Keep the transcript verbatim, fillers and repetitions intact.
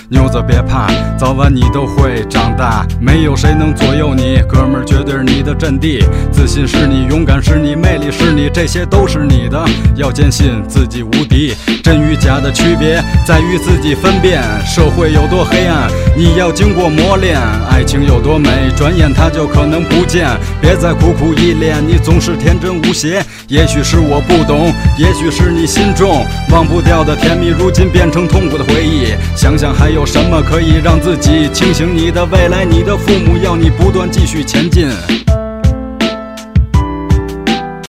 牛子别怕，早晚你都会长大，没有谁能左右你，哥们儿绝对是你的阵地。自信是你，勇敢是你，魅力是你，这些都是你的。要坚信自己无敌，真与假的区别在于自己分辨。社会有多黑暗，你要经过磨练；爱情有多美，转眼它就可能不见。别再苦苦依恋，你总是天真无邪。也许是我不懂，也许是你心中忘不掉的甜蜜，如今变成痛苦的回忆。想想还有什么可以让自己清醒？你的未来，你的父母要你不断继续前进。